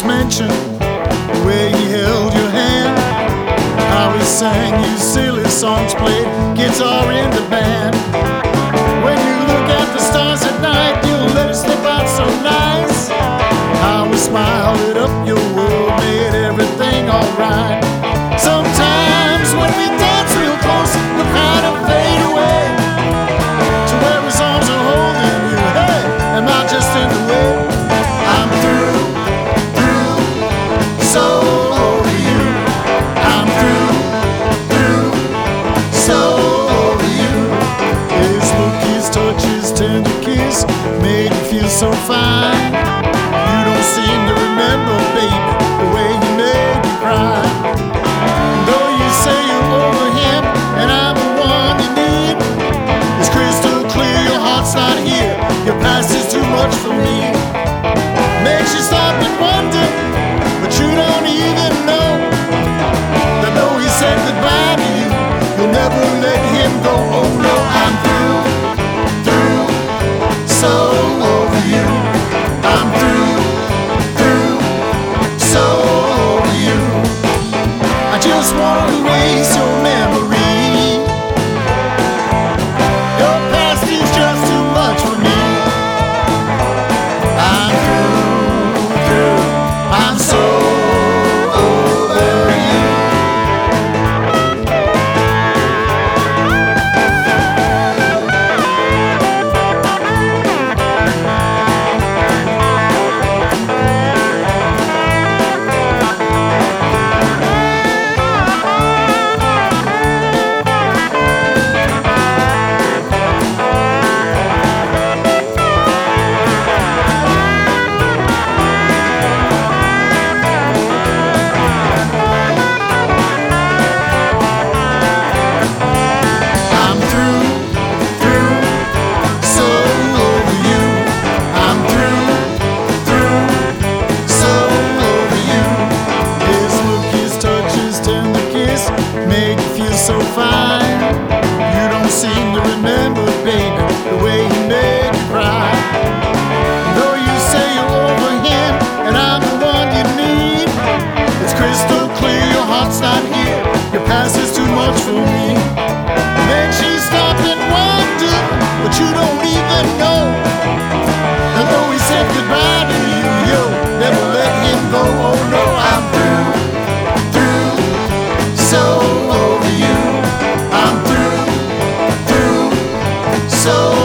always mention the way he held your hand, how he sang you silly songs, played guitar in the band. When you look at the stars at night, you'll let it slip out so nice. How he smiled lit up your world, made everything alright. Sometimes when we dance real close, we kind of fade away to where his arms are holding you. Hey, am I just in the way? I'm through, so over you. I'm through, so over you. His look, his touch, his tender kiss made you feel so fine. You don't seem to remember, baby, the way he made you cry. Though you say you're over him and I'm the one you need, it's crystal clear your heart's not here. Your past is too much for me. Makes you stop and wonder, but you don't even know that though he said goodbye to you, you'll never let him go. Oh no, I'm through, so over you. I'm through, so over you. I just wanna erase your memory. Your past is just too much for me. I'm through, I'm so over you. Made you feel so fine. You don't seem to remember, baby, the way he made you cry. Though you say you're over him and I'm the one you need, it's crystal clear your heart's not here. Your past is too much for me. Makes you stop and wonder, but you don't even know that though he said goodbye to you, you'll never let him go. Oh no, I'm through, so over you. I'm through, so